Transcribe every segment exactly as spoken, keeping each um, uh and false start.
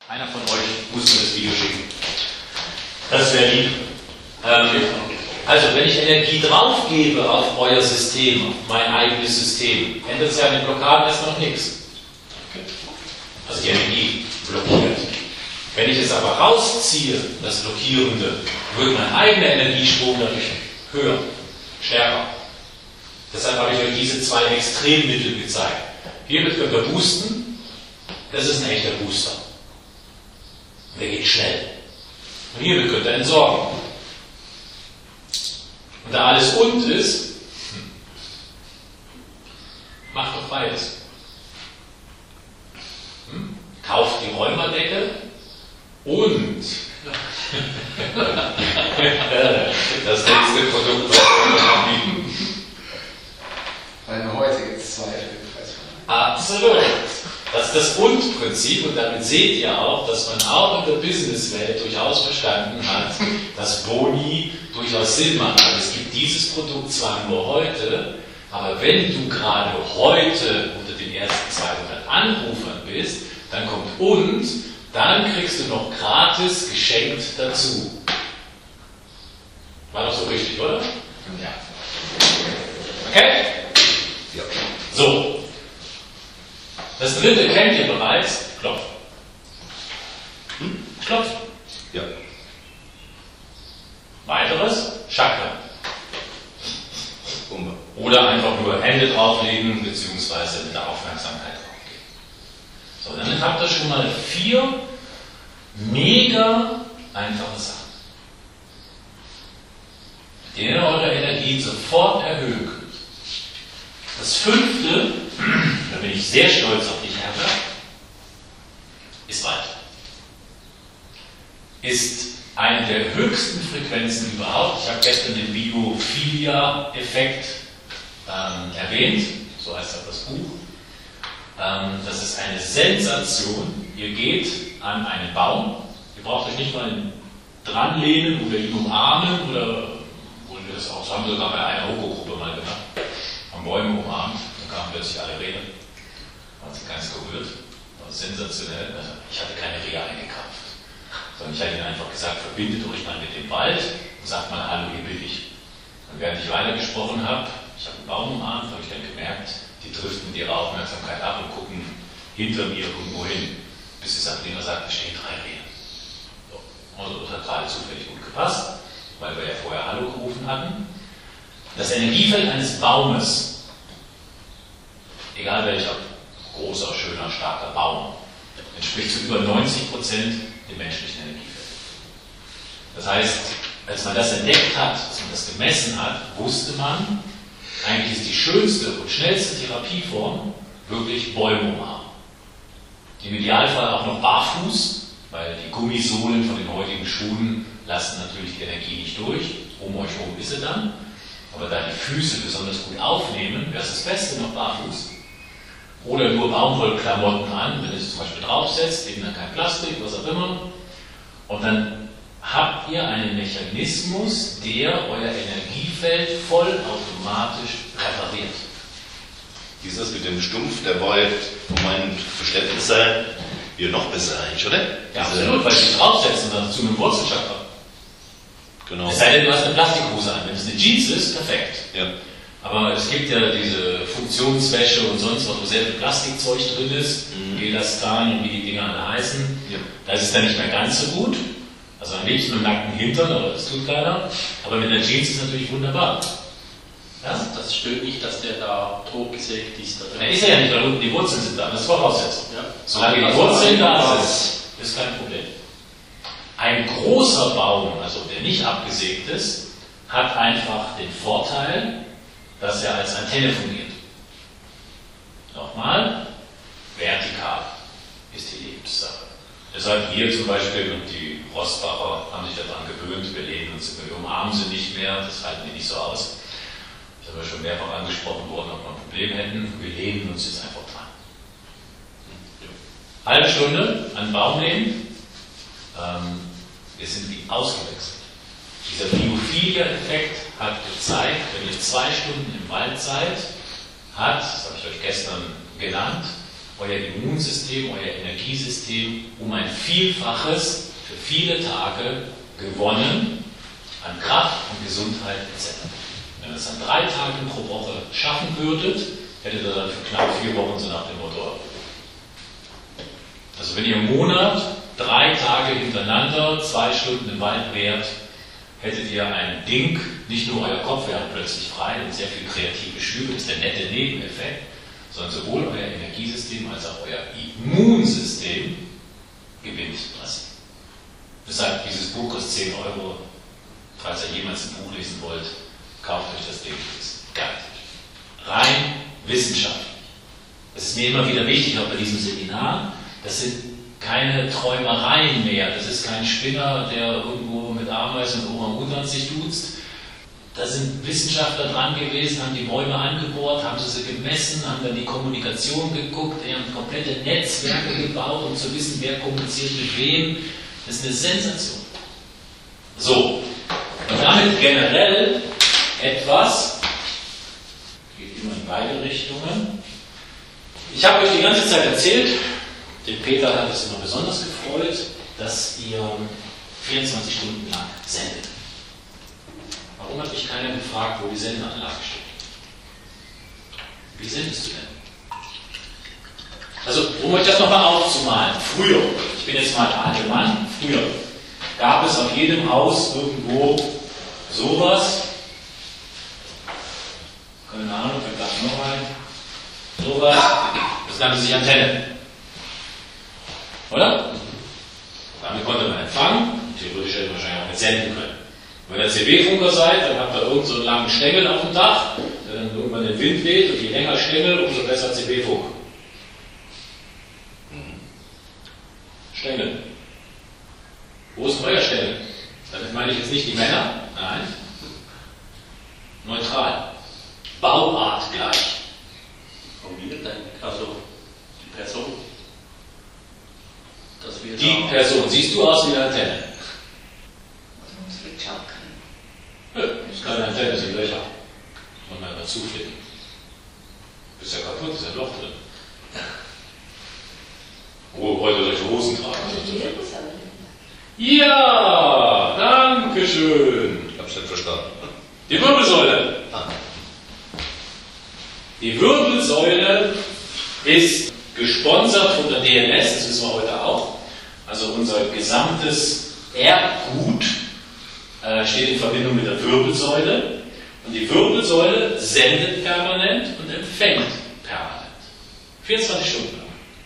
Einer von euch muss mir das Video schicken. Das wäre lieb. Ähm, also, wenn ich Energie draufgebe auf euer System, auf mein eigenes System, ändert es ja an den Blockaden erstmal noch nichts. Also die Energie blockiert. Wenn ich es aber rausziehe, das Blockierende, wird mein eigener Energiestrom dadurch höher, stärker. Deshalb habe ich euch diese zwei Extremmittel gezeigt. Hiermit könnt ihr boosten. Das ist ein echter Booster. Der geht schnell. Und hiermit könnt ihr entsorgen. Und da alles und ist, hm, macht doch beides. Hm? Kauft die Räumerdecke und das nächste Produkt, was wir anbieten. Weil heute gibt es zwei Preise. Absolut. Das ist das Und-Prinzip und damit seht ihr auch, dass man auch in der Businesswelt durchaus verstanden hat, dass Boni durchaus Sinn machen. Also es gibt dieses Produkt zwar nur heute, aber wenn du gerade heute unter den ersten zweihundert Anrufern bist, dann kommt und, dann kriegst du noch gratis geschenkt dazu. War doch so richtig, oder? Ja. Okay? Ja. So. Das dritte kennt ihr bereits. Klopf. Hm? Klopf. Ja. Weiteres. Chakra. Bombe. Oder einfach nur Hände drauflegen, beziehungsweise mit der Aufmerksamkeit drauflegen. So, dann habt ihr schon mal vier mega einfache Sachen, mit denen ihr eure Energie sofort erhöhen könnt. Das fünfte, da bin ich sehr stolz auf dich, Herbert, ist Wald. Ist eine der höchsten Frequenzen überhaupt. Ich habe gestern den Biophilia-Effekt ähm, erwähnt, so heißt auch das Buch. Ähm, das ist eine Sensation. Ihr geht an einen Baum, ihr braucht euch nicht mal dran lehnen oder ihn umarmen oder wollen wir das auch, das haben wir sogar bei einer Hoko-Gruppe mal gemacht. Haben Bäume umarmt, dann kamen plötzlich alle Reden, haben sich ganz gerührt, war sensationell. Also ich hatte keine Rehe eingekauft, sondern ich hatte ihnen einfach gesagt, verbindet euch mal mit dem Wald und sagt mal, hallo, hier bin ich. Und während ich weitergesprochen habe, ich habe einen Baum umarmt, habe ich dann gemerkt, die driften mit ihrer Aufmerksamkeit ab und gucken hinter mir irgendwo hin, bis die Sabrina sagt, da stehen drei Rehe. So. Also das hat gerade zufällig gut gepasst, weil wir ja vorher Hallo gerufen hatten. Das Energiefeld eines Baumes, egal welcher, großer, schöner, starker Baum, entspricht zu über neunzig Prozent dem menschlichen Energiefeld. Das heißt, als man das entdeckt hat, als man das gemessen hat, wusste man, eigentlich ist die schönste und schnellste Therapieform wirklich Bäume umarmen. Im Idealfall auch noch barfuß, weil die Gummisohlen von den heutigen Schuhen lassen natürlich die Energie nicht durch. Um euch herum ist sie dann. Aber da die Füße besonders gut aufnehmen, wäre es das Beste noch barfuß. Oder nur Baumwollklamotten an, wenn ihr es zum Beispiel draufsetzt, eben dann kein Plastik, was auch immer. Und dann habt ihr einen Mechanismus, der euer Energiefeld vollautomatisch repariert. Dieses mit dem Stumpf, der war jetzt von meinem Verständnis sein, wieder noch besser eigentlich, oder? Ja, absolut, weil sie draufsetzen dann zu einem Wurzelchakra. Genau. Es sei denn, du hast eine Plastikhose an. Wenn es eine Jeans ist, perfekt. Ja. Aber es gibt ja diese Funktionswäsche und sonst was, wo sehr viel Plastikzeug drin ist, mhm. Elastan und wie die Dinger alle heißen. Ja. Da ist es dann nicht mehr ganz so gut. Also am liebsten mit dem nackten Hintern, aber das tut keiner. Aber mit einer Jeans ist es natürlich wunderbar. Ja? Das stört nicht, dass der da totgesägt ist. Oder? Der ist er ja nicht, weil unten die Wurzeln sind da. Das ist Voraussetzung. Ja. Solange die Wurzeln da sind, ist kein Problem. Ein großer Baum, also der nicht abgesägt ist, hat einfach den Vorteil, dass er als Antenne fungiert. Nochmal, vertikal ist die Lebenssache. Deshalb hier zum Beispiel, und die Rossbacher haben sich daran gewöhnt, wir lehnen uns, wir umarmen sie nicht mehr, das halten die nicht so aus. Ich habe ja schon mehrfach angesprochen worden, ob wir ein Problem hätten, wir lehnen uns jetzt einfach dran. Halbe Stunde an den Baum lehnen. Ähm, wir sind wie ausgewechselt. Dieser Biophilia-Effekt hat gezeigt, wenn ihr zwei Stunden im Wald seid, hat, das habe ich euch gestern genannt, euer Immunsystem, euer Energiesystem um ein Vielfaches für viele Tage gewonnen an Kraft und Gesundheit et cetera. Wenn ihr es an drei Tagen pro Woche schaffen würdet, hättet ihr dann für knapp vier Wochen so nach dem Motto. Also wenn ihr im Monat drei Tage hintereinander zwei Stunden im Wald wärt, hättet ihr ein Ding, nicht nur euer Kopf wäre plötzlich frei und sehr viel kreative Schübe, das ist der nette Nebeneffekt, sondern sowohl euer Energiesystem als auch euer Immunsystem gewinnt massiv. Deshalb, dieses Buch kostet zehn Euro. Falls ihr jemals ein Buch lesen wollt, kauft euch das Ding. Das ist geil. Rein wissenschaftlich. Das ist mir immer wieder wichtig, auch bei diesem Seminar. Das sind keine Träumereien mehr. Das ist kein Spinner, der irgendwo mit Ameisen und Orang-Utans sich duzt. Da sind Wissenschaftler dran gewesen, haben die Bäume angebohrt, haben sie sie gemessen, haben dann die Kommunikation geguckt, haben komplette Netzwerke gebaut, um zu wissen, wer kommuniziert mit wem. Das ist eine Sensation. So, und damit generell etwas, geht immer in beide Richtungen. Ich habe euch die ganze Zeit erzählt, den Peter hat es immer besonders gefreut, dass ihr vierundzwanzig Stunden lang sendet. Warum hat mich keiner gefragt, wo die Sendeanlage steht? Wie sendest du denn? Also, um euch das nochmal aufzumalen, früher, ich bin jetzt mal ein alter Mann, früher gab es auf jedem Haus irgendwo sowas, keine Ahnung, vielleicht gab es noch ein, sowas, das nannte sich Antenne. Oder? Damit konnte man empfangen, theoretisch hätte man wahrscheinlich auch mit senden können. Wenn ihr C B-Funker seid, dann habt ihr irgendeinen so einen langen Stängel auf dem Dach, der dann irgendwann den Wind weht und je länger Stängel, umso besser C B-Funk. Stängel. Wo ist euer Stängel? Damit meine ich jetzt nicht die Männer, nein. Neutral. Bauart gleich. Von mir dann, also die Person. Dass wir Die da Person, siehst du aus wie eine Antenne? Nö, das ist keine Antenne, das sind Löcher. Und man dazu flicken. Ist ja kaputt, ist ja ein Loch drin. Wo heute solche Hosen tragen. Ja, danke schön. Ich hab's nicht verstanden. Die Wirbelsäule. Ah. Die Wirbelsäule ist gesponsert von der D N S, das wissen wir heute auch. Also unser gesamtes Erbgut äh, steht in Verbindung mit der Wirbelsäule. Und die Wirbelsäule sendet permanent und empfängt permanent. vierundzwanzig Stunden lang.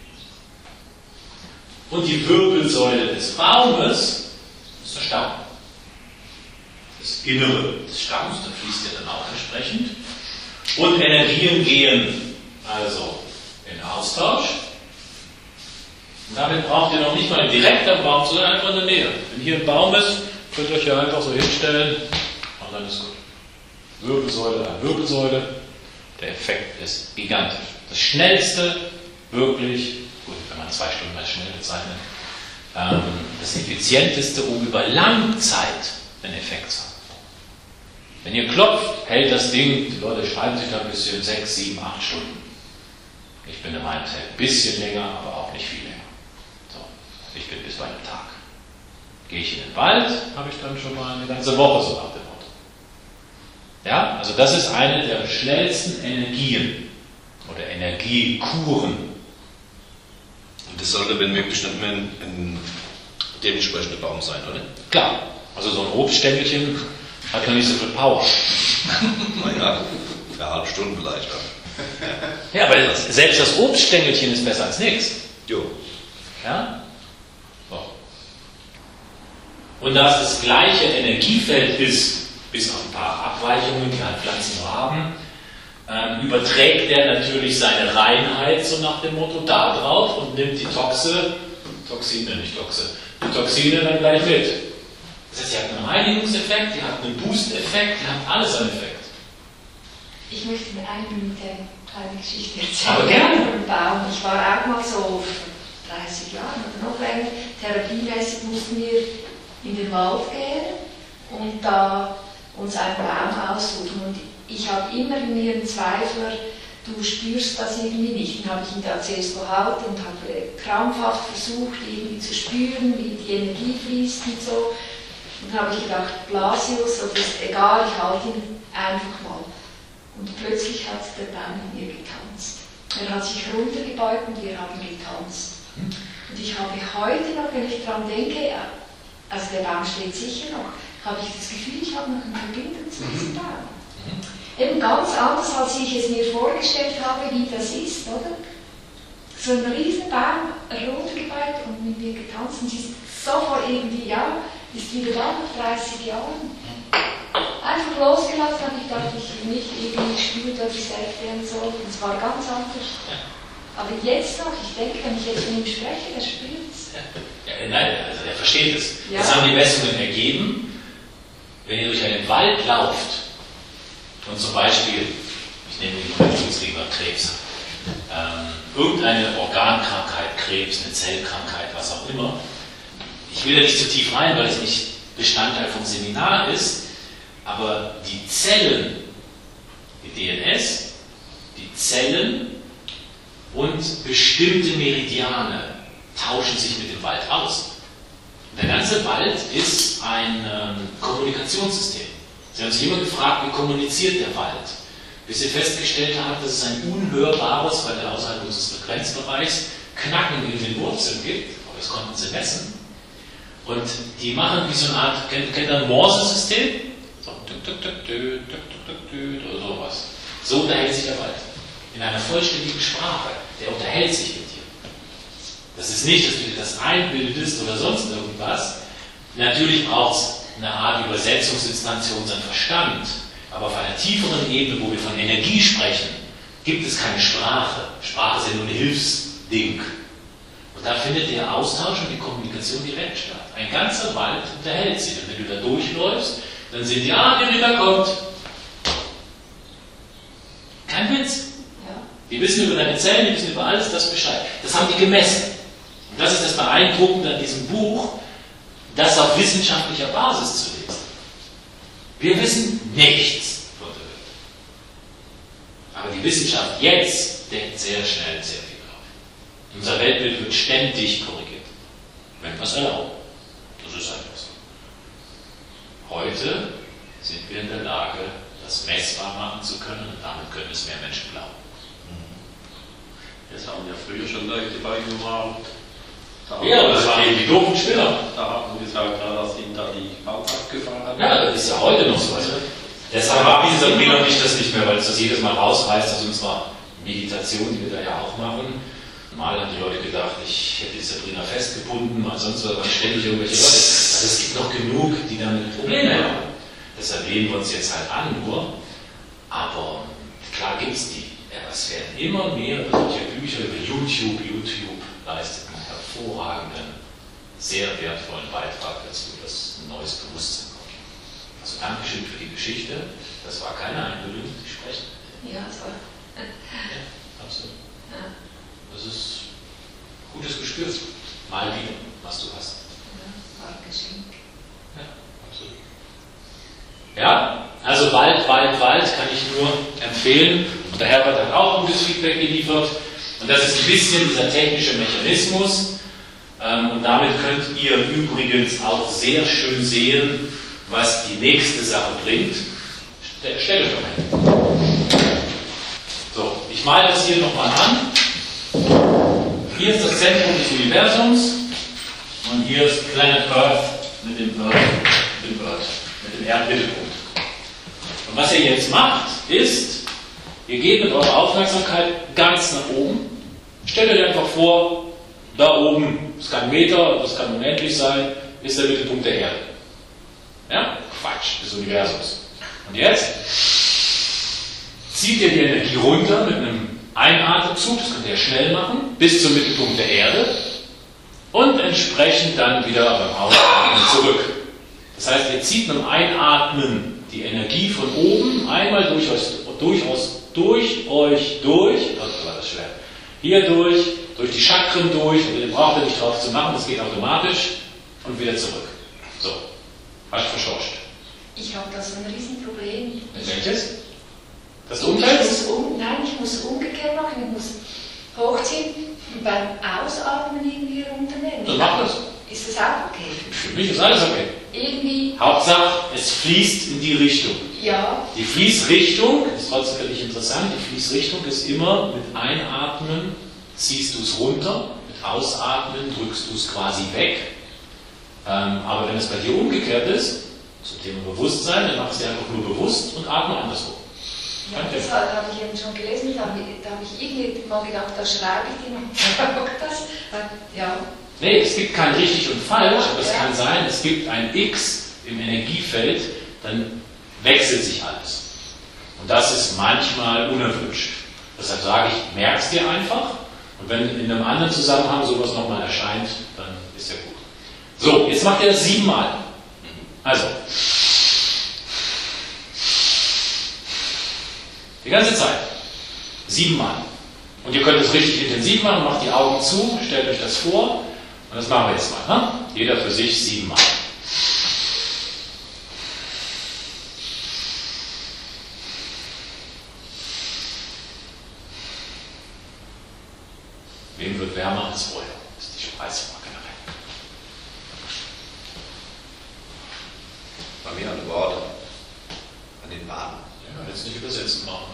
Und die Wirbelsäule des Baumes ist der Stamm. Das Innere des Stamms, da fließt ja dann auch entsprechend. Und Energien gehen also in Austausch. Und damit braucht ihr noch nicht mal einen direkten Baum, sondern einfach in der Nähe. Wenn hier ein Baum ist, könnt ihr euch hier einfach so hinstellen und dann ist gut. Wirbelsäule an Wirbelsäule. Der Effekt ist gigantisch. Das schnellste, wirklich, gut, wenn man zwei Stunden als schnell bezeichnet, ähm, das effizienteste, um über lange Zeit einen Effekt zu haben. Wenn ihr klopft, hält das Ding, die Leute schreiben sich da ein bisschen, sechs, sieben, acht Stunden. Ich bin der Meinung, es hält ein bisschen länger, aber auch nicht viel länger. So, ich bin bis bei einem Tag. Gehe ich in den Wald, habe ich dann schon mal eine ganze Woche so nach dem Motto. Ja, also das ist eine der schnellsten Energien oder Energiekuren. Und das sollte, wenn möglich, nicht mehr ein, ein dementsprechender Baum sein, oder? Klar, also so ein Obststängelchen hat ja nicht so viel Power. Naja, für eine halbe Stunde vielleicht. Ja, aber selbst das Obststängelchen ist besser als nichts. Jo. Ja? So. Und da es das gleiche Energiefeld ist, bis auf ein paar Abweichungen, die halt Pflanzen so haben, ähm, überträgt der natürlich seine Reinheit, so nach dem Motto, da drauf und nimmt die Toxe, Toxine, nicht Toxe, die Toxine dann gleich mit. Das heißt, ihr habt einen Reinigungseffekt, ihr habt einen Boost-Effekt, ihr habt alles einen Effekt. Ich möchte mir eine Minute eine Geschichte erzählen. Aber gerne. Vom Baum. Ich war auch mal so vor dreißig Jahren oder noch länger, therapiemäßig mussten wir in den Wald gehen und da uns einen Baum aussuchen. Und ich habe immer in mir einen Zweifler, du spürst das irgendwie nicht. Dann habe ich ihn da zuerst gehalten und habe krampfhaft versucht, irgendwie zu spüren, wie die Energie fließt und so. Und dann habe ich gedacht, Blasius, so ist egal, ich halte ihn einfach mal. Und plötzlich hat der Baum mit mir getanzt. Er hat sich runtergebeugt und wir haben getanzt. Und ich habe heute noch, wenn ich daran denke, also der Baum steht sicher noch, habe ich das Gefühl, ich habe noch eine Verbindung zu diesem Baum. Eben ganz anders, als ich es mir vorgestellt habe, wie das ist, oder? So ein Riesenbaum runtergebeugt und mit mir getanzt und sie ist sofort irgendwie, ja, ist wieder da nach dreißig Jahren. Einfach losgelassen habe ich gedacht, ich nicht irgendwie spürt, dass ich selbst werden soll. Und es war ganz anders. Aber jetzt noch, ich denke, wenn ich jetzt mit ihm spreche, der spürt es. Ja, nein, also er versteht es. Ja. Das haben die Messungen ergeben. Wenn ihr durch einen Wald lauft und zum Beispiel, ich nehme die Blutsrieber Krebs, ähm, irgendeine Organkrankheit, Krebs, eine Zellkrankheit, was auch immer. Ich will da nicht zu tief rein, weil es nicht Bestandteil vom Seminar ist, aber die Zellen, die D N S, die Zellen und bestimmte Meridiane tauschen sich mit dem Wald aus. Der ganze Wald ist ein ähm, Kommunikationssystem. Sie haben sich immer gefragt, wie kommuniziert der Wald? Bis Sie festgestellt haben, dass es ein unhörbares, weil er außerhalb unseres Frequenzbereichs Knacken in den Wurzeln gibt, aber das konnten Sie messen. Und die machen wie so eine Art, kennt, kennt ihr ein Morse-System? So, tück, tück, tück, tück, tück, tück, tück, oder sowas. So unterhält sich der Wald. In einer vollständigen Sprache. Der unterhält sich mit dir. Das ist nicht, dass du dir das einbildest oder sonst irgendwas. Natürlich braucht es eine Art Übersetzungsinstanz für unseren Verstand. Aber auf einer tieferen Ebene, wo wir von Energie sprechen, gibt es keine Sprache. Sprache ist ja nur ein Hilfsding. Und da findet der Austausch und die Kommunikation direkt statt. Ein ganzer Wald unterhält sich. Und wenn du da durchläufst, dann sehen die, ah, der Ritter kommt. Kein Witz. Ja. Die wissen über deine Zellen, die wissen über alles das Bescheid. Das haben die gemessen. Und das ist das Beeindruckende an diesem Buch, das auf wissenschaftlicher Basis zu lesen. Wir wissen nichts von der Welt. Aber die Wissenschaft jetzt denkt sehr schnell sehr viel auf. Unser Weltbild wird ständig korrigiert. Wenn wir es erlauben. Das ist einfach so. Heute sind wir in der Lage, das messbar machen zu können und damit können es mehr Menschen glauben. Das haben ja früher schon Leute beigebracht. Ja, das waren eben die doofen Spinner. Da haben wir gesagt, ja, das sind da die Wald abgefahren. Ja, das ist ja heute noch so. Also, deshalb mag diese Sabrina und ich das nicht mehr, weil es das jedes Mal rausreißt aus unserer Meditation, die wir da ja auch machen. Mal haben die Leute gedacht, ich hätte die Sabrina festgebunden, mal sonst was, ständig irgendwelche Leute. Also es gibt noch genug, die damit Probleme haben. Deshalb lehnen wir uns jetzt halt an nur. Aber klar gibt es die. Ja, es werden immer mehr solche Bücher über YouTube. YouTube leistet einen hervorragenden, sehr wertvollen Beitrag dazu, dass ein neues Bewusstsein kommt. Also Dankeschön für die Geschichte. Das war keine Einbildung, Sie sprechen. Ja, toll. Ja, absolut. Ja. Das ist gutes Gespür. Mal wieder, was du hast. Ja, war ein Geschenk. Ja, absolut. Ja, also Wald, Wald, Wald kann ich nur empfehlen. Und der Herbert hat auch gutes Feedback geliefert. Und das ist ein bisschen dieser technische Mechanismus. Und damit könnt ihr übrigens auch sehr schön sehen, was die nächste Sache bringt. Stell euch doch mal hin. So, ich male das hier nochmal an. Hier ist das Zentrum des Universums und hier ist Planet Earth mit dem Earth, mit dem, Earth, mit dem Erdmittelpunkt. Und was ihr jetzt macht, ist, ihr geht mit eurer Aufmerksamkeit ganz nach oben. Stellt euch einfach vor, da oben, das kann ein Meter, das kann unendlich sein, ist der Mittelpunkt der Erde. Ja? Quatsch, des Universums. Und jetzt zieht ihr die Energie runter mit einem Einatemzug, das könnt ihr schnell machen, bis zum Mittelpunkt der Erde und entsprechend dann wieder beim Ausatmen zurück. Das heißt, ihr zieht mit dem Einatmen die Energie von oben einmal durch euch, durch, durch euch durch, oh, war das schwer, hier durch, durch die Chakren durch, und ihr braucht ihr nicht drauf zu machen, das geht automatisch und wieder zurück. So, hast du verschorscht. Ich habe da so ein Riesenproblem. Welches? Dass du umfällst? Ich muss um, nein, ich muss umgekehrt machen. Ich muss hochziehen und beim Ausatmen irgendwie runternehmen. Dann mach das. Ist das auch okay? Für mich ist alles okay. Irgendwie, Hauptsache, es fließt in die Richtung. ja, Die Fließrichtung, ist trotzdem für dich interessant, die Fließrichtung ist immer mit Einatmen ziehst du es runter, mit Ausatmen drückst du es quasi weg. Ähm, aber wenn es bei dir umgekehrt ist, zum Thema Bewusstsein, dann mach es dir einfach nur bewusst und atme andersrum. ja das habe ich eben schon gelesen, da habe ich, da habe ich irgendwie mal gedacht, da schreibe ich dir noch das. Ja. Nee, es gibt kein richtig und falsch, aber es Ja. kann sein, es gibt ein X im Energiefeld, dann wechselt sich alles. Und das ist manchmal unerwünscht. Deshalb sage ich, merk es dir einfach. Und wenn in einem anderen Zusammenhang sowas nochmal erscheint, dann ist ja gut. So, jetzt macht ihr das siebenmal. Also. Die ganze Zeit. Siebenmal. Und ihr könnt es richtig intensiv machen, macht die Augen zu, stellt euch das vor. Und das machen wir jetzt mal. Ne? Jeder für sich siebenmal. Wem wird wärmer als vorher? Das ist die Speisung generell. Bei mir an den Worten, an den Baden. Ja, jetzt nicht übersetzen machen.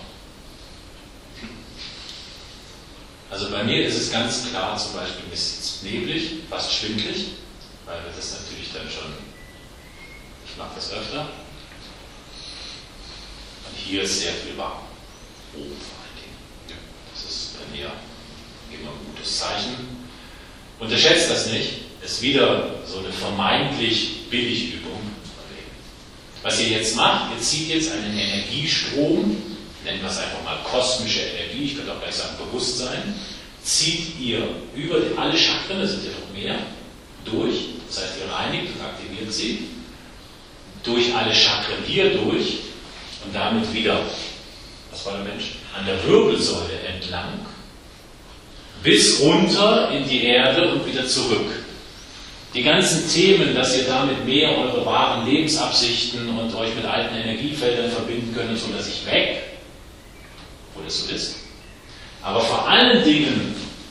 Also bei mir ist es ganz klar zum Beispiel ein bisschen neblig, fast schwindlig, weil wir das natürlich dann schon, ich mache das öfter. Und hier ist sehr viel warm. Oben vor allen Dingen. Ja, das ist bei mir immer ein gutes Zeichen. Unterschätzt das nicht, ist wieder so eine vermeintlich Billigübung. Was ihr jetzt macht, ihr zieht jetzt einen Energiestrom, nennen wir es einfach mal kosmische Energie, ich könnte auch gleich sagen Bewusstsein, zieht ihr über die, alle Chakren, das sind ja noch mehr, durch, das heißt ihr reinigt und aktiviert sie, durch alle Chakren hier durch und damit wieder, was war der Mensch, an der Wirbelsäule entlang, bis runter in die Erde und wieder zurück. Die ganzen Themen, dass ihr damit mehr eure wahren Lebensabsichten und euch mit alten Energiefeldern verbinden könnt, und so dass ich weg, wo das so ist. Aber vor allen Dingen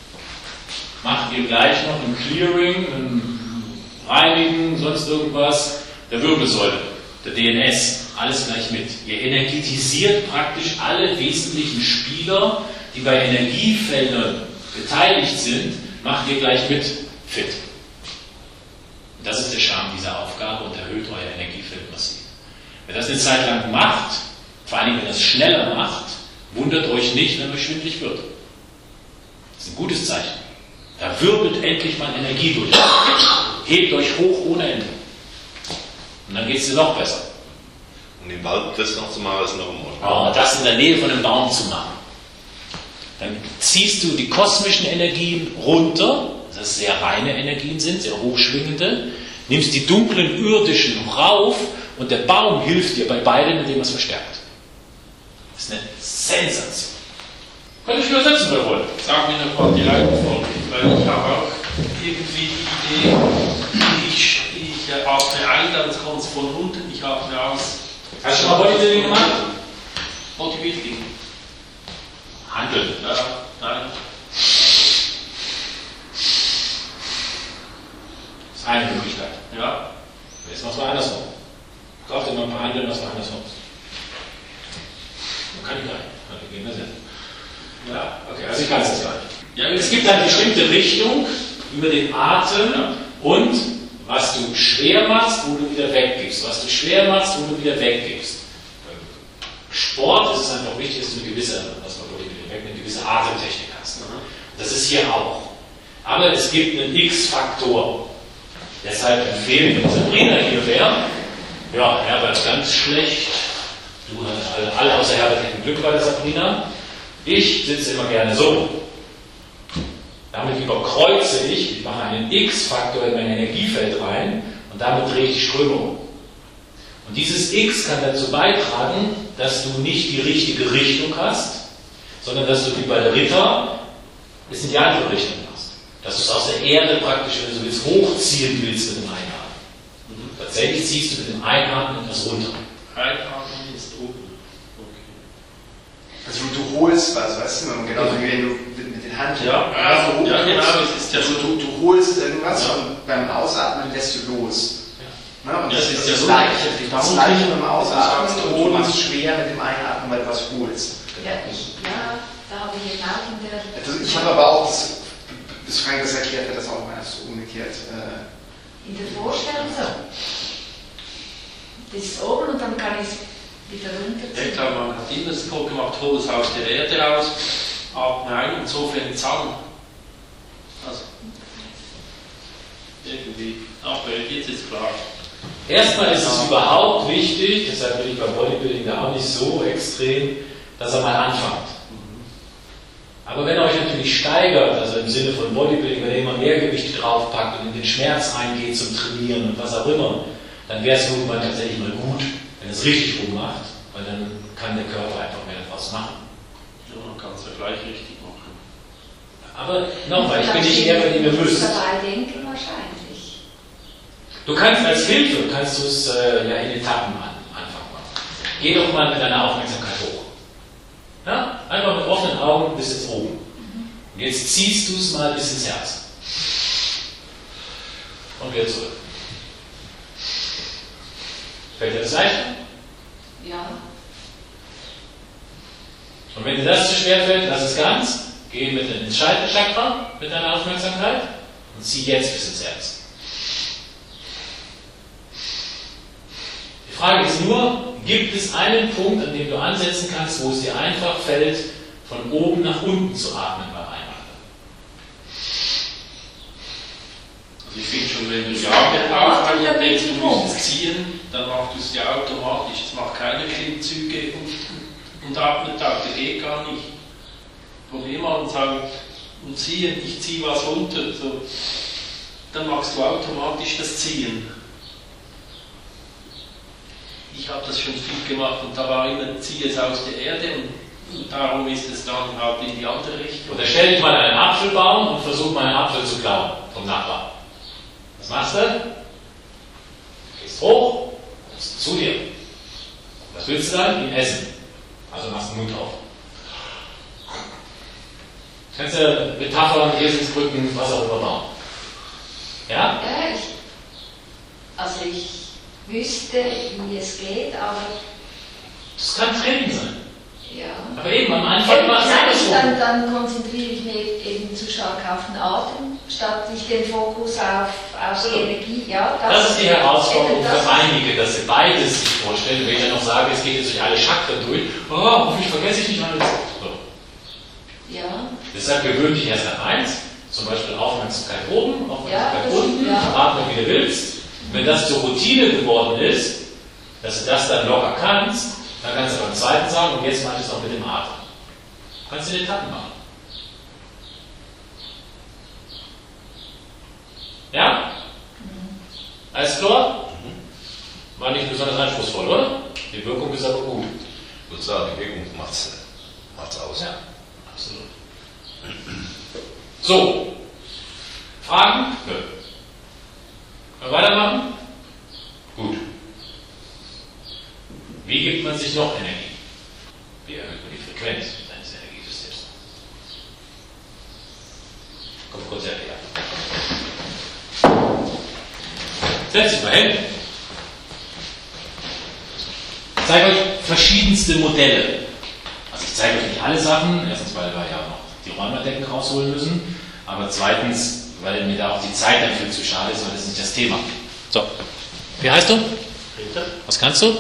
macht ihr gleich noch ein Clearing, ein Reinigen, sonst irgendwas der Wirbelsäule, der D N S, alles gleich mit. Ihr energetisiert praktisch alle wesentlichen Spieler, die bei Energiefeldern beteiligt sind, macht ihr gleich mit fit. Das ist der Charme dieser Aufgabe und erhöht euer Energiefeld massiv. Wer das eine Zeit lang macht, vor allem wenn er es schneller macht, wundert euch nicht, wenn euch schwindelig wird. Das ist ein gutes Zeichen. Da wirbelt endlich mal Energie durch. Hebt euch hoch ohne Ende. Und dann geht es dir noch besser. Und im Wald das noch zu machen, ist noch ein Oh, das in der Nähe von einem Baum zu machen. Dann ziehst du die kosmischen Energien runter, das sehr reine Energien sind, sehr hochschwingende, nimmst die dunklen irdischen rauf und der Baum hilft dir bei beidem, indem er es verstärkt. Das ist eine Sensation. Könnt ihr euch übersetzen, wer wollt? Sag mir noch mal die Reihenfolge, weil ich habe auch irgendwie die Idee, ich, ich atme ein, dann kommt es von unten, ich atme aus. Hast du schon mal Bodybuilding gemacht? Bodybuilding. Handeln. Ja, nein. Das ist eine Möglichkeit. Ja. Jetzt machst du andersrum. Kauft dir mal ein paar Handeln, was du andersrum. Kann ich gar nicht. Dann gehen wir sehen. Ja, okay, also ich kann es jetzt gar nicht. Ja, Es gibt eine bestimmte Richtung über den Atem Ja. und was du schwer machst, wo du wieder weggibst. Was du schwer machst, wo du wieder weggibst. Beim Sport ist es einfach wichtig, dass du eine gewisse, was man eine gewisse Atemtechnik hast. Das ist hier auch. Aber es gibt einen X-Faktor. Deshalb empfehlen, wenn Sabrina hier wäre, ja, Herbert ganz schlecht. Du hast alle, alle außer Herbert hätten Glück bei der Sabrina. Ich sitze immer gerne so. Damit überkreuze ich, ich mache einen X-Faktor in mein Energiefeld rein und damit drehe ich die Strömung um. Und dieses X kann dazu beitragen, dass du nicht die richtige Richtung hast, sondern dass du wie bei der Ritter es in die andere Richtung machst. Dass du es aus der Erde praktisch, wenn du so willst, hochziehen willst mit dem Einatmen. Mhm. Tatsächlich ziehst du mit dem Einatmen etwas runter. Einatmen ist oben. Okay. Also du, du holst was, weißt du, genauso wie wenn du mit, mit den Handtüchern Ja, ja, so ja, genau, hochholst. das ist ja Also so. du, du holst irgendwas Ja. und beim Ausatmen lässt du los. Ja. Ne? Und Ja, das, das ist ist ja das so. Leichte. Das Darum Leichte kriegen- beim das Ausatmen sagst du, und du es ist machst- schwer mit dem Einatmen, weil du was holst. Ja, ich, ja, da habe ich eben auch in der. Also ich habe aber auch, das, bis Frank das erklärt hat, das auch mal so umgekehrt. Äh, In der Vorstellung so. Das ist oben und dann kann ich es wieder runterziehen. Ich glaube, man hat immer das Code gemacht, hol es aus der Erde raus, atme ein und so fängt es an. Also, irgendwie. Aber jetzt ist klar. Erstmal ist es überhaupt wichtig, deshalb bin ich beim Bodybuilding da auch nicht so extrem, dass er mal anfängt. Aber wenn ihr euch natürlich steigert, also im Sinne von Bodybuilding, wenn ihr immer mehr Gewichte draufpackt und in den Schmerz reingeht zum Trainieren und was auch immer, dann wäre es irgendwann tatsächlich mal gut, wenn es richtig rummacht, weil dann kann der Körper einfach mehr daraus machen. Ja, man kann es ja gleich richtig machen. Aber nochmal, ich bin nicht der, bei dem ihr müsst. Dabei denken wahrscheinlich. Du kannst als Hilfe, kannst du es äh, ja in Etappen an, anfangen machen. Geh doch mal mit deiner Aufmerksamkeit hoch. Ja? Einfach mit offenen Augen bis jetzt oben. Und jetzt ziehst du es mal bis ins Herz. Und wieder zurück. Fällt dir das leichter? Ja. Und wenn dir das zu schwer fällt, lass es ganz. Geh mit ins Scheitelchakra mit deiner Aufmerksamkeit und zieh jetzt bis ins Herz. Die Frage ist nur, gibt es einen Punkt, an dem du ansetzen kannst, wo es dir einfach fällt, von oben nach unten zu atmen beim Einatmen? Also ich finde schon, wenn du Ist die das Augen der aufhörst Ort und denkst, oder du der musst es ziehen, dann machst du es ja automatisch. Es macht keine Klimmzüge und, und atmet auch, das geht gar nicht. Probier mal und sagen, und ziehen, ich ziehe was runter. So. Dann machst du automatisch das Ziehen. Ich habe das schon viel gemacht und da war immer, ziehe es aus der Erde und, und darum ist es dann halt in die andere Richtung. Oder stell dich mal in einen Apfelbaum und versuch mal einen Apfel zu klauen vom Nachbarn. Was machst du? Gehst hoch, kommst zu dir. Was willst du dann? Ihn essen. Also machst den Mund auf. Kannst du Metaphern, Eselsbrücken, was auch immer bauen. Ja? Ja, ich, also ich wüsste, wie es geht, aber Das kann Training sein. ja. Aber eben am Anfang Eben, war es nein, alles so. dann, dann konzentriere ich mich eben zu stark auf den Atem, statt ich den Fokus auf, auf die Energie. Ja, Das ist die Herausforderung eben das- für einige, dass sie beides sich vorstellen. Wenn ich dann noch sage, es geht jetzt durch alle Chakren durch, oh, hoffentlich vergesse ich nicht alles. So. Ja, Deshalb gewöhne dich erst an eins, zum Beispiel Aufmerksamkeit oben, Aufmerksamkeit Ja, das- unten, ja. atme wie du willst. Wenn das zur Routine geworden ist, dass du das dann locker kannst, dann kannst du beim zweiten sagen, und jetzt mache ich es auch mit dem Atem. Kannst du in Etappen machen. Ja? Alles klar? War nicht besonders anspruchsvoll, oder? Die Wirkung ist aber gut. Ich würde sagen, die Bewegung macht's, macht's aus. Ja, absolut. So. Fragen? Nö. Können wir weitermachen? Gut. Wie gibt man sich noch Energie? Wie erhöht man die Frequenz seines Energiesystems? Kommt kurz her, Setz dich mal hin. Ich zeige euch verschiedenste Modelle. Also ich zeige euch nicht alle Sachen. Erstens, weil wir ja noch die Räumerdecken rausholen müssen. Aber zweitens, weil mir da auch die Zeit dafür zu schade ist, weil das ist nicht das Thema. So. Wie heißt du? Peter? Was kannst du?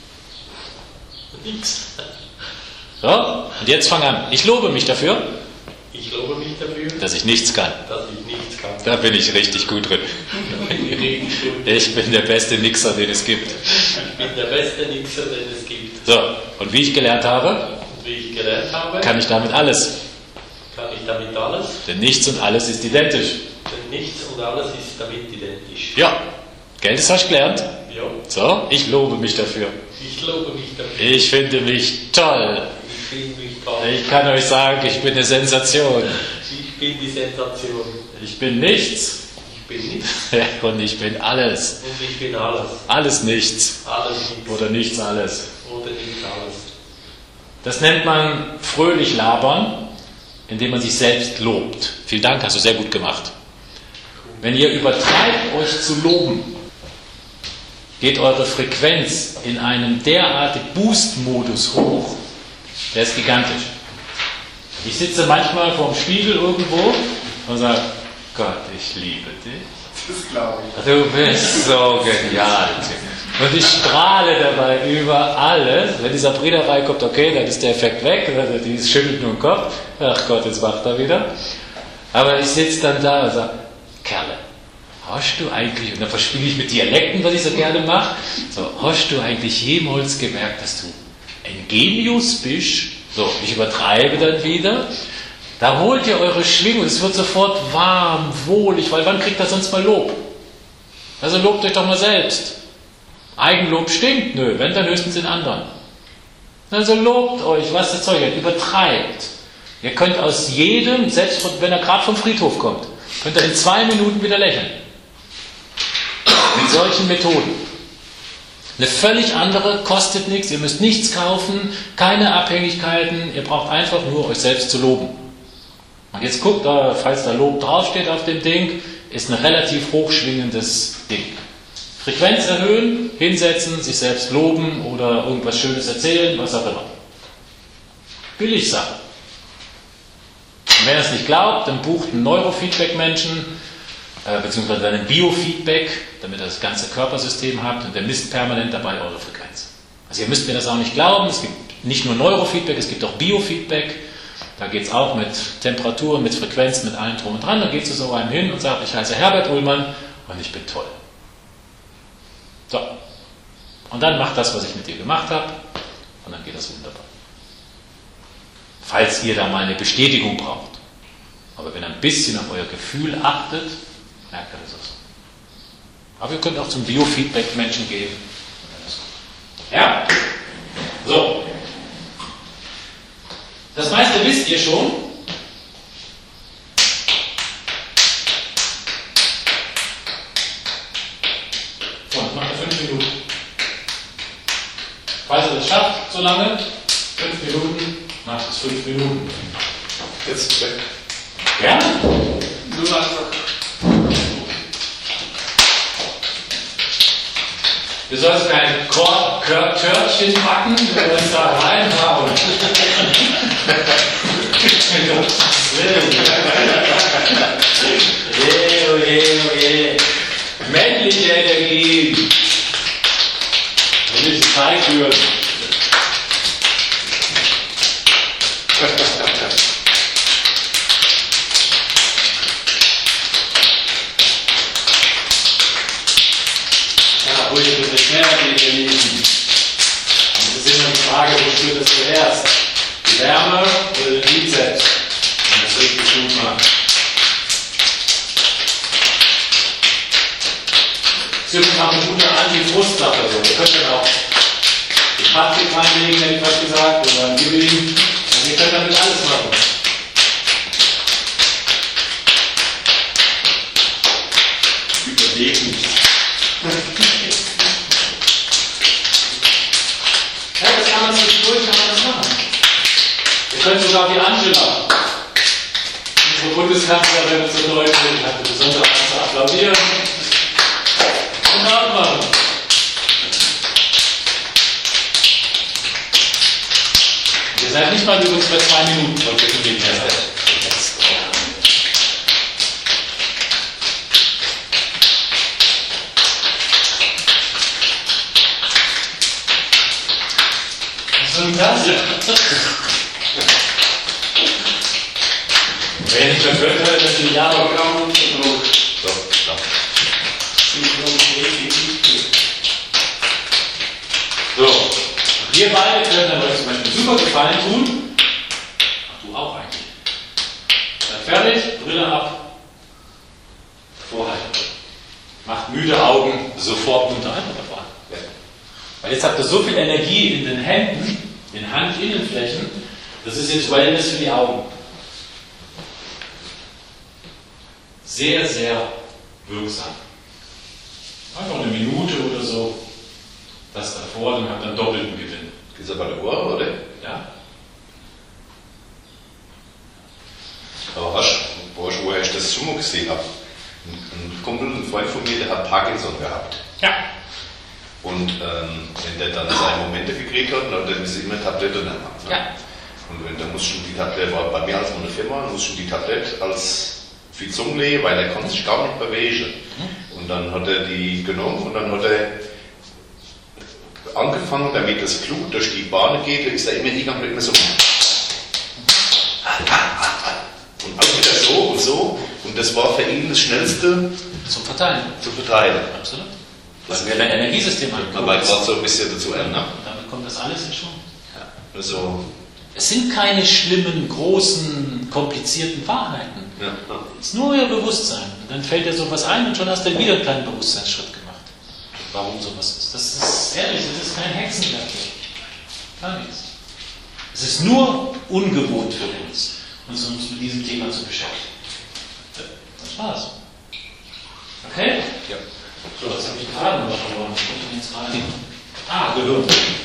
Nix. So. Und jetzt fang an. Ich lobe mich dafür, Ich lobe mich dafür, dass ich nichts kann. dass ich nichts kann. Da bin ich richtig gut drin. Ich bin der beste Nixer, den es gibt. Ich bin der beste Nixer, den es gibt. So. Und wie ich gelernt habe, Und wie ich gelernt habe, kann ich damit alles. kann ich damit alles, Denn nichts und alles ist identisch. denn nichts und alles ist damit identisch. Ja. Geld, das hast du gelernt. Ja, So. Ich lobe mich dafür. ich lobe mich dafür. Ich finde mich toll. Ich finde mich toll. Ich kann euch sagen, ich bin eine Sensation. Ich bin die Sensation. Ich bin nichts Ich bin nichts und ich bin alles. und ich bin alles. Alles nichts Alles nichts oder nichts alles. oder nicht alles. Das nennt man fröhlich labern, indem man sich selbst lobt. Vielen Dank, hast du sehr gut gemacht. Wenn ihr übertreibt, euch zu loben, geht eure Frequenz in einem derartig Boost-Modus hoch, der ist gigantisch. Ich sitze manchmal vorm Spiegel irgendwo und sage, Gott, ich liebe dich. Das glaube ich. Du bist so genial. Und ich strahle dabei über alles. Wenn die Sabrina reinkommt, okay, dann ist der Effekt weg. Die schüttelt nur den Kopf. Ach Gott, jetzt macht er wieder. Aber ich sitze dann da und sage, Kerle, hast du eigentlich, und dann verspiele ich mit Dialekten, was ich so gerne mache, so, hast du eigentlich jemals gemerkt, dass du ein Genius bist? So, ich übertreibe dann wieder. Da holt ihr eure Schwingung, es wird sofort warm, wohlig, weil wann kriegt ihr sonst mal Lob? Also lobt euch doch mal selbst. Eigenlob stinkt, nö, wenn dann höchstens den anderen. Also lobt euch, was das Zeug hat, übertreibt. Ihr könnt aus jedem, selbst wenn er gerade vom Friedhof kommt, könnt ihr in zwei Minuten wieder lächeln. Mit solchen Methoden. Eine völlig andere, kostet nichts, ihr müsst nichts kaufen, keine Abhängigkeiten, ihr braucht einfach nur euch selbst zu loben. Und jetzt guckt, da, falls da Lob draufsteht auf dem Ding, ist ein relativ hochschwingendes Ding. Frequenz erhöhen, hinsetzen, sich selbst loben oder irgendwas Schönes erzählen, was auch immer. Billig Sache. Und wenn ihr es nicht glaubt, dann bucht einen Neurofeedback-Menschen, äh, beziehungsweise einen Biofeedback, damit ihr das ganze Körpersystem habt und der misst permanent dabei eure Frequenz. Also ihr müsst mir das auch nicht glauben, es gibt nicht nur Neurofeedback, es gibt auch Biofeedback. Da geht es auch mit Temperaturen, mit Frequenz, mit allem drum und dran. Da geht zu so einem hin und sagt, ich heiße Herbert Ullmann und ich bin toll. So. Und dann macht das, was ich mit dir gemacht habe und dann geht das wunderbar. Falls ihr da mal eine Bestätigung braucht. Aber wenn ihr ein bisschen auf euer Gefühl achtet, merkt ihr das auch. Aber ihr könnt auch zum Biofeedback-Menschen gehen. Ja? So. Das meiste wisst ihr schon. So, das macht ihr fünf Minuten. Falls ihr das schafft, so lange, fünf Minuten, macht es fünf Minuten. Jetzt weg. Gerne. Nur einfach. Du sollst kein Törtchen backen, du sollst da reinhauen. Je, oh je, oh je. Männliche Energie. Und nicht Zeit führen. Ja, ruhig ein bisschen schneller gehen, ihr Lieben. Und es ist immer die Frage, wo führt das zuerst? Die Wärme oder den Bizeps? Wenn das richtig gut macht. Das ist übrigens auch eine gute Anti-Frust-Sache. So. Ihr könnt dann auch die Plastik reinlegen, hätte ich was gesagt, oder ein Gibbeling. Also ihr könnt damit alles machen. Überlegen. Ja, das kann man zwischendurch, kann man das machen. Ihr könnt sogar wie Angela, unsere Bundeskanzlerin, so Leute, die hat eine besondere Art zu applaudieren. Und nachmachen. Ihr seid nicht mal übrigens bei zwei Minuten von Wikipedia her. Was ist denn das? Wer nicht mehr gehört hat, das sind Jahre gekommen. So, stopp. So, wir beide können dann euch zum Beispiel super Gefallen tun. Ach, du auch eigentlich. Seid fertig, Brille ab, vorhalten. Macht müde Augen, sofort unter einfach davor. Weil jetzt habt ihr so viel Energie in den Händen, in Handinnenflächen, das ist jetzt Wellness für die Augen. Sehr, sehr wirksam. Einfach eine Minute oder so. Das davor, dann habt ihr einen doppelten Gewinn. Ist aber der Ohr, oder? Ja? Sumo gesehen habe. Ein Kumpel, ein Freund von mir, der hat Parkinson gehabt. Ja. Und ähm, wenn der dann seine Momente gekriegt hat, dann hat er immer Tablette nehmen. Ne? Ja. Und wenn, dann musst du die Tablette, war bei mir als meine Firma, musst du die Tablette als für die Zunge legen, weil er konnte sich gar nicht bewegen. Und dann hat er die genommen und dann hat er angefangen, damit das Blut durch die Bahn geht, dann ist er immer hingegangen, immer so. Und auch wieder so und so. Und das war für ihn das Schnellste Zum Verteilen. zu verteilen. Absolut. Weil wir dein Energiesystem Aber angucken. gerade so ein bisschen dazu ändern. Und damit kommt das alles in Schwung. Also, Es sind keine schlimmen, großen, komplizierten Wahrheiten. ja. Es ist nur euer Bewusstsein. Und dann fällt dir sowas ein und schon hast du wieder einen kleinen Bewusstseinsschritt gemacht. Warum sowas ist. Das ist ehrlich, das ist kein Hexenwerk. Gar nichts. Es ist nur ungewohnt für uns, uns mit diesem Thema zu beschäftigen. Das war's. Okay? Ja. So, jetzt habe ich gerade noch verloren. Ich muss jetzt gerade. Ah, Gehirn.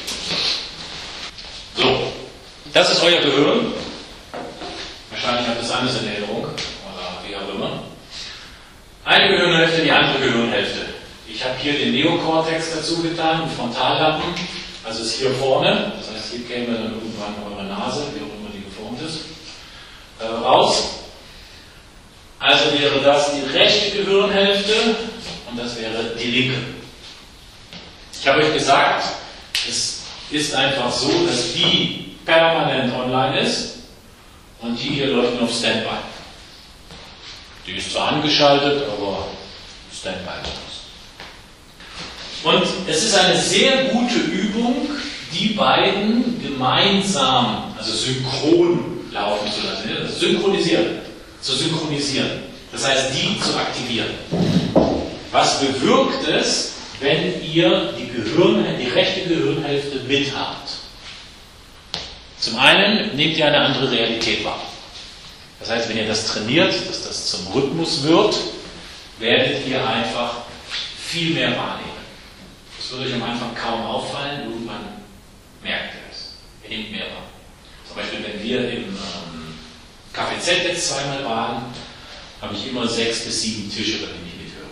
So, das ist euer Gehirn. Wahrscheinlich habt ihr es anders in Erinnerung. Oder wie auch immer. Eine Gehirnhälfte, die andere Gehirnhälfte. Ich habe hier den Neokortex dazu getan, den Frontallappen. Also ist hier vorne. Das heißt, hier käme dann irgendwann eure Nase, wie auch immer die geformt ist, äh, raus. Also wäre das die rechte Gehirnhälfte. Und das wäre die linke. Ich habe euch gesagt, es ist einfach so, dass die permanent online ist und die hier läuft nur auf Standby. Die ist zwar angeschaltet, aber Standby. Und es ist eine sehr gute Übung, die beiden gemeinsam, also synchron laufen zu lassen, also synchronisieren, zu synchronisieren. Das heißt, die zu aktivieren. Was bewirkt es, wenn ihr die, Gehirn, die rechte Gehirnhälfte mit habt? Zum einen nehmt ihr eine andere Realität wahr. Das heißt, wenn ihr das trainiert, dass das zum Rhythmus wird, werdet ihr einfach viel mehr wahrnehmen. Das wird euch am Anfang kaum auffallen, irgendwann merkt ihr es. Ihr nehmt mehr wahr. Zum Beispiel, wenn wir im ähm, K P Z jetzt zweimal waren, habe ich immer sechs bis sieben Tische, bei denen ich mithöre.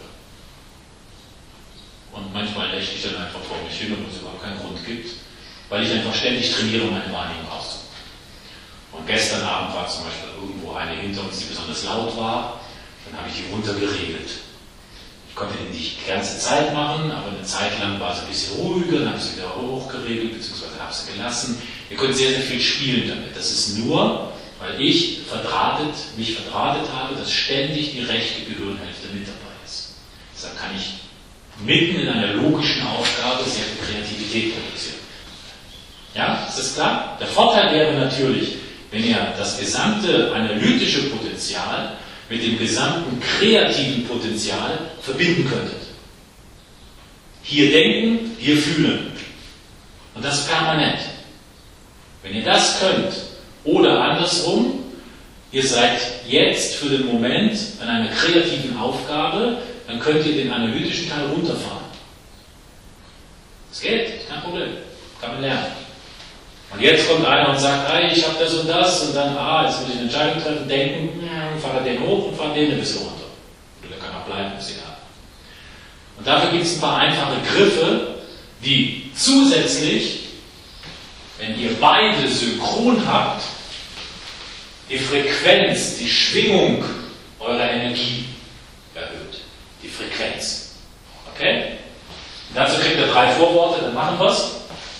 Und manchmal lächle ich dann einfach vor mich hin, obwohl es überhaupt keinen Grund gibt, weil ich einfach ständig trainiere, um meine Wahrnehmung auszuprobieren. Und gestern Abend war zum Beispiel irgendwo eine hinter uns, die besonders laut war, dann habe ich die runtergeregelt. Ich konnte die nicht die ganze Zeit machen, aber eine Zeit lang war sie ein bisschen ruhiger, dann habe ich sie wieder hochgeregelt, beziehungsweise habe sie gelassen. Ihr könnt sehr, sehr viel spielen damit. Das ist nur, weil ich verdrahtet, mich verdrahtet habe, dass ständig die rechte Gehirnhälfte mit dabei ist. Deshalb kann ich mitten in einer logischen Aufgabe sehr viel Kreativität produzieren. Ja, ist das klar? Der Vorteil wäre natürlich, wenn ihr das gesamte analytische Potenzial mit dem gesamten kreativen Potenzial verbinden könntet. Hier denken, hier fühlen. Und das permanent. Wenn ihr das könnt, oder andersrum, ihr seid jetzt für den Moment an einer kreativen Aufgabe, dann könnt ihr den analytischen Teil runterfahren. Das geht, kein Problem. Kann man lernen. Und jetzt kommt einer und sagt, hey, ich habe das und das, und dann, ah, jetzt muss ich eine Entscheidung treffen, denken, fahre den hoch und fahre den ein bisschen runter. Oder der kann auch bleiben, ist egal. Und dafür gibt es ein paar einfache Griffe, die zusätzlich, wenn ihr beide synchron habt, die Frequenz, die Schwingung eurer Energie erhöht. Die Frequenz. Okay? Und dazu kriegt ihr drei Vorworte, dann machen wir es.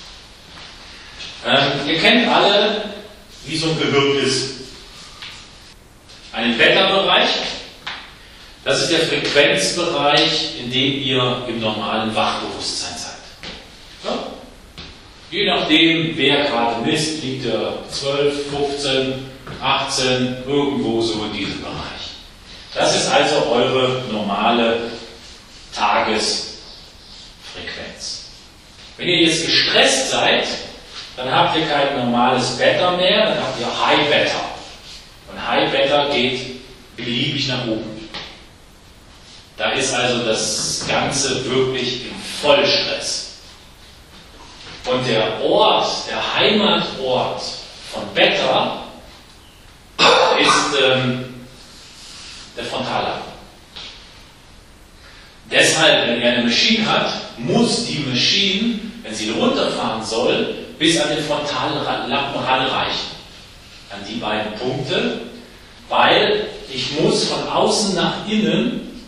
Ähm, ihr kennt alle, wie so ein Gehirn ist. Einen Beta-Bereich, das ist der Frequenzbereich, in dem ihr im normalen Wachbewusstsein seid. Ja? Je nachdem, wer gerade misst, liegt er zwölf, fünfzehn, achtzehn, irgendwo so in diesem Bereich. Das ist also eure normale Tagesfrequenz. Wenn ihr jetzt gestresst seid, dann habt ihr kein normales Beta mehr, dann habt ihr High Beta. Und High Beta geht beliebig nach oben. Da ist also das Ganze wirklich im Vollstress. Und der Ort, der Heimatort von Beta ist ähm, der Frontallappen. Deshalb, wenn er eine Maschine hat, muss die Maschine, wenn sie runterfahren soll, bis an den Frontallappen ranreichen. An die beiden Punkte, weil ich muss von außen nach innen,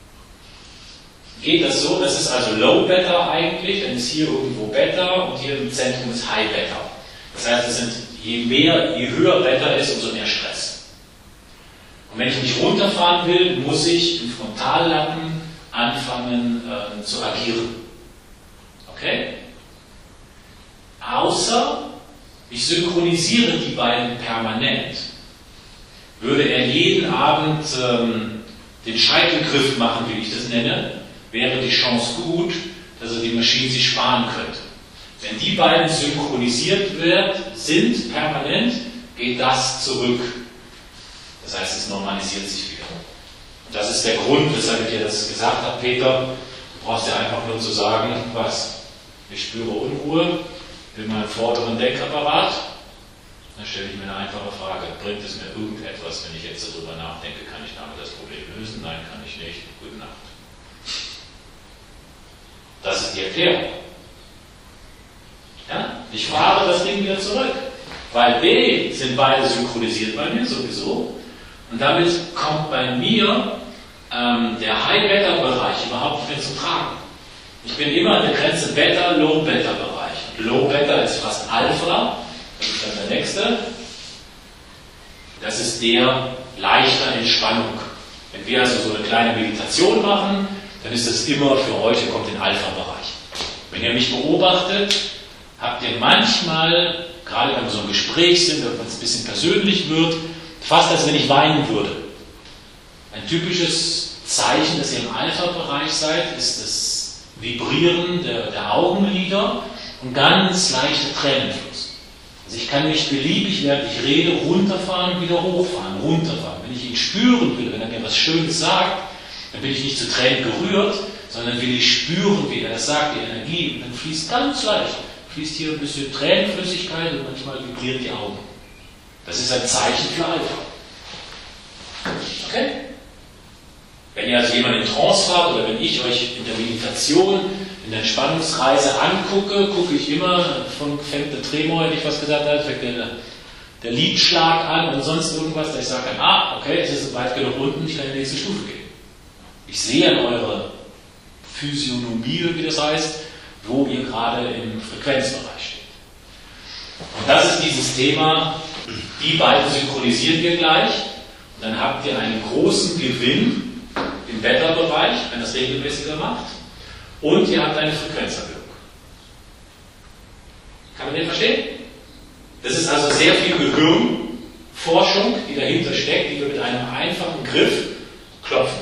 geht das so, das ist also Low Beta eigentlich, dann ist hier irgendwo Beta und hier im Zentrum ist High Beta. Das heißt, es sind, je mehr, je höher Beta ist, umso mehr Stress. Und wenn ich nicht runterfahren will, muss ich im Frontallappen anfangen äh, zu agieren. Okay? Außer ich synchronisiere die beiden permanent. Würde er jeden Abend ähm, den Scheitelgriff machen, wie ich das nenne, wäre die Chance gut, dass er die Maschine sich sparen könnte. Wenn die beiden synchronisiert wird, sind permanent, geht das zurück. Das heißt, es normalisiert sich wieder. Und das ist der Grund, weshalb ich dir das gesagt habe, Peter. Du brauchst ja einfach nur zu sagen, was? Ich spüre Unruhe in meinem vorderen Denkapparat. Dann stelle ich mir eine einfache Frage. Bringt es mir irgendetwas, wenn ich jetzt darüber nachdenke, kann ich damit das Problem lösen? Nein, kann ich nicht. Gute Nacht. Das ist die Erklärung. Ja? Ich fahre das Ding wieder zurück. Weil B sind beide synchronisiert bei mir sowieso. Und damit kommt bei mir ähm, der High-Beta-Bereich überhaupt nicht mehr zu tragen. Ich bin immer an der Grenze Beta, Low-Beta-Bereich. Low-Beta ist fast Alpha. Das ist dann der nächste. Das ist der leichter Entspannung. Wenn wir also so eine kleine Meditation machen, dann ist das immer für euch, ihr kommt in den Alpha-Bereich. Wenn ihr mich beobachtet, habt ihr manchmal, gerade wenn wir so im Gespräch sind, wenn es ein bisschen persönlich wird, fast als wenn ich weinen würde. Ein typisches Zeichen, dass ihr im Alpha-Bereich seid, ist das Vibrieren der, der Augenlider und ganz leichter Tränenfluss. Also ich kann nicht beliebig, während ich rede, runterfahren und wieder hochfahren, runterfahren. Wenn ich ihn spüren will, wenn er mir was Schönes sagt, dann bin ich nicht zu Tränen gerührt, sondern will ich spüren, wie er das sagt, die Energie. Und dann fließt ganz leicht, fließt hier ein bisschen Tränenflüssigkeit und manchmal vibrieren die Augen. Das ist ein Zeichen für Alpha. Okay? Wenn ihr also jemanden in Trance fahrt oder wenn ich euch in der Meditation, in der Entspannungsreise angucke, gucke ich immer, von, fängt der Tremor, hätte ich was gesagt habe, fängt der, der Lidschlag an und sonst irgendwas, dass ich sage, ah, okay, es ist weit genug unten, ich kann in die nächste Stufe gehen. Ich sehe an eure Physiognomie, wie das heißt, wo ihr gerade im Frequenzbereich steht. Und das ist dieses Thema, die beiden synchronisieren wir gleich und dann habt ihr einen großen Gewinn im Beta-Bereich, wenn das regelmäßiger macht, und ihr habt eine Frequenzerhöhung. Kann man den verstehen? Das ist also sehr viel Gehirnforschung, die dahinter steckt, die wir mit einem einfachen Griff klopfen.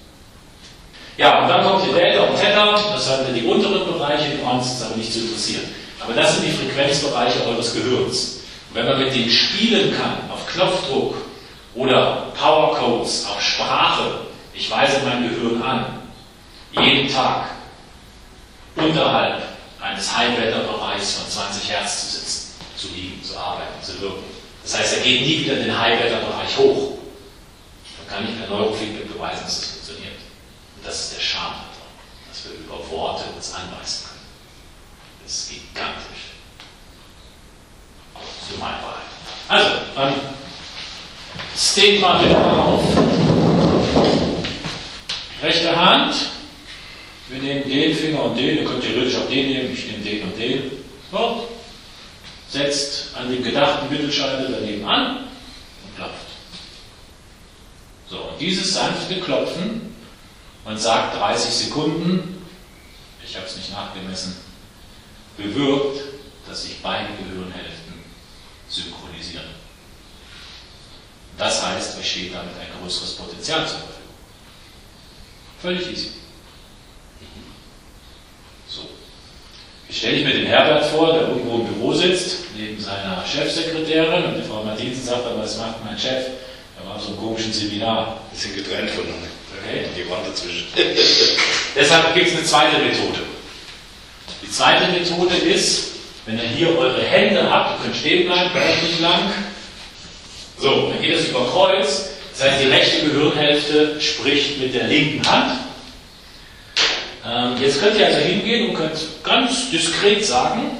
Ja, und dann kommt hier Delta und Theta, das sind die unteren Bereiche, die uns aber nicht zu interessieren. Aber das sind die Frequenzbereiche eures Gehirns. Und wenn man mit denen spielen kann, auf Knopfdruck oder Powercodes, auf Sprache, ich weise mein Gehirn an, jeden Tag unterhalb eines High-Beta-Bereichs von zwanzig Hertz zu sitzen, zu liegen, zu arbeiten, zu wirken. Das heißt, er geht nie wieder in den High-Beta-Bereich hoch. Dann kann ich per Neurofeedback beweisen, dass das funktioniert. Und das ist der Charme daran, dass wir über Worte uns anweisen können. Das ist gigantisch. So meine Wahrheit. Also, dann steht mal wieder auf. Rechte Hand. Wir nehmen den Finger und den, ihr könnt theoretisch auch den nehmen, ich nehme den und den. So. Setzt an dem gedachten Mittelscheitel daneben an und klopft. So, und dieses sanfte Klopfen, man sagt dreißig Sekunden, ich habe es nicht nachgemessen, bewirkt, dass sich beide Gehirnhälften synchronisieren. Das heißt, euch steht damit ein größeres Potenzial zur Verfügung. Völlig easy. So. Jetzt stelle ich mir den Herbert vor, der irgendwo im Büro sitzt, neben seiner Chefsekretärin, und die Frau Martinsen sagt, aber was macht mein Chef? Er war auf so einem komischen Seminar. Wir sind getrennt voneinander. Okay. Die Wand dazwischen. Deshalb gibt es eine zweite Methode. Die zweite Methode ist, wenn ihr hier eure Hände habt, ihr könnt stehen bleiben, bleibt nicht lang. So, dann geht das über Kreuz, Das heißt, die rechte Gehirnhälfte spricht mit der linken Hand. Ähm, jetzt könnt ihr also hingehen und könnt ganz diskret sagen,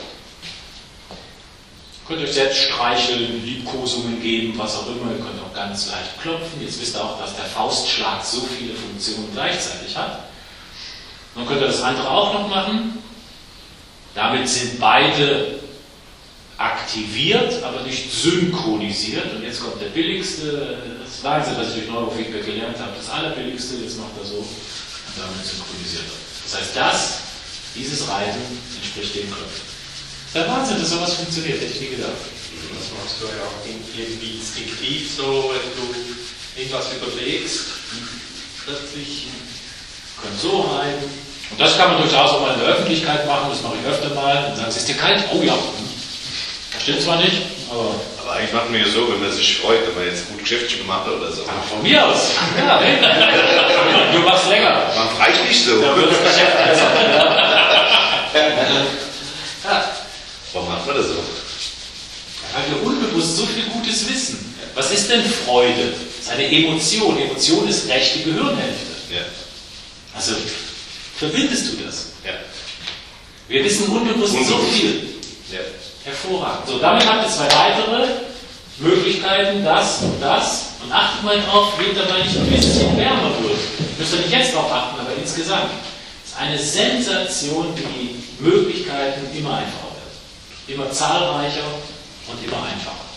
könnt euch selbst streicheln, Liebkosungen geben, was auch immer. Ihr könnt auch ganz leicht klopfen. Jetzt wisst ihr auch, dass der Faustschlag so viele Funktionen gleichzeitig hat. Dann könnt ihr das andere auch noch machen. Damit sind beide aktiviert, aber nicht synchronisiert. Und jetzt kommt der billigste, das Wahnsinn, was ich durch Neurofeedback gelernt habe, das allerbilligste, jetzt macht er so und damit synchronisiert er. Das heißt, das, dieses Reiten entspricht dem Klopfen. Der Wahnsinn, dass sowas funktioniert, hätte ich nie gedacht. Das machst du ja auch irgendwie instinktiv so, wenn du irgendwas überlegst, plötzlich Könnt so reiten. Und das kann man durchaus auch mal in der Öffentlichkeit machen, das mache ich öfter mal. Und sagen, ist dir kalt? Oh ja. Das stimmt zwar nicht, aber. Aber eigentlich macht man ja so, wenn man sich freut, wenn man jetzt gut Geschäftchen gemacht hat oder so. Ah, von mir aus. Ja, ne? Du machst länger. Man freut nicht so. Da wird das Geschäft besser. Ja. Warum macht man das so? Weil wir unbewusst so viel Gutes wissen. Was ist denn Freude? Das ist eine Emotion. Emotion ist rechte Gehirnhälfte. Ja. Also, verbindest du das? Ja. Wir wissen unbewusst, unbewusst. so viel. Ja. Hervorragend. So, damit habt ihr zwei weitere Möglichkeiten, das und das. Und achtet mal drauf, wird dabei nicht ein bisschen wärmer wird. Müsst ihr nicht jetzt drauf achten, aber insgesamt. Es ist eine Sensation, wie die Möglichkeiten immer einfacher werden. Immer zahlreicher und immer einfacher.